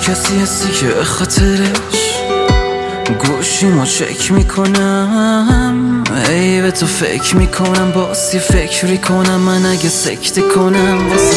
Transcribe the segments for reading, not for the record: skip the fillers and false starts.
کسی هستی که به خاطرش گوشیمو چک میکنم، ای به تو فکر میکنم، باسی فکری کنم من اگه سکته کنم. واسه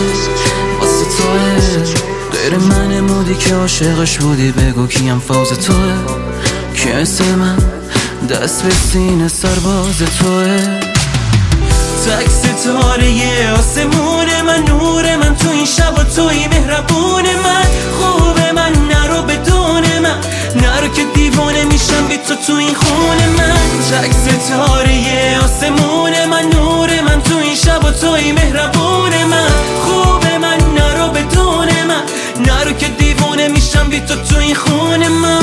توه غیر من مودی که عاشقش بودی، بگو کیم فاز توه که مثل من دست به سینه سرباز توه. تک ستاره آسمون من، نور من تو این شب و توی مهربون من. خوبه من نرو بدون من، نرو که دیوانه میشم بی تو این خونه من. تک ستاره آسمون من، نور من تو این شب و توی مهربون من. خوبه من نرو بدون من، نرو که دیوانه میشم بی تو این خونه من.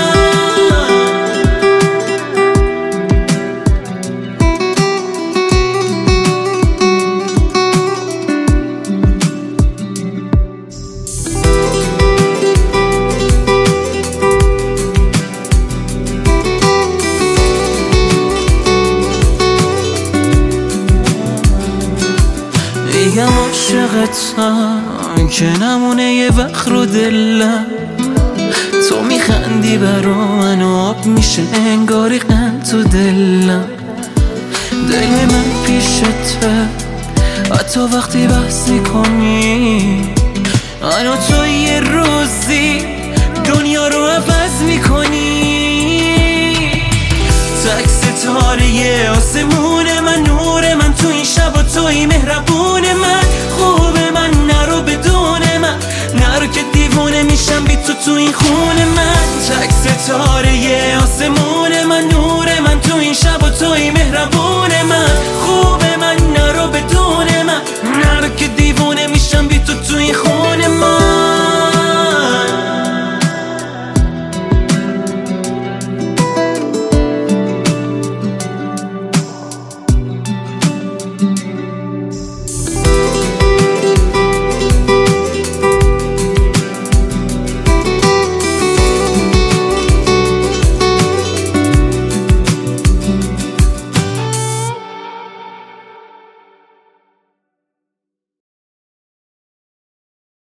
میگم عاشقتم که نمونه یه وقت رو دلم، تو میخندی برا من و آب میشه انگاری قند تو دلم. دل من پیشته حتی وقتی بحث میکنی، انا تو یه روزی دنیا رو عوض میکنی. تک ستاره آسمون من، نور من تو این شب و توی مهربون من. خوبه من نرو بدون من، نرو که دیوانه میشم بی تو این خونه من. تک ستاره آسمون من، نور من تو این شب و توی مهربون من. خوبه من نرو بدون من، نرو که دیوانه میشم بی تو این خونه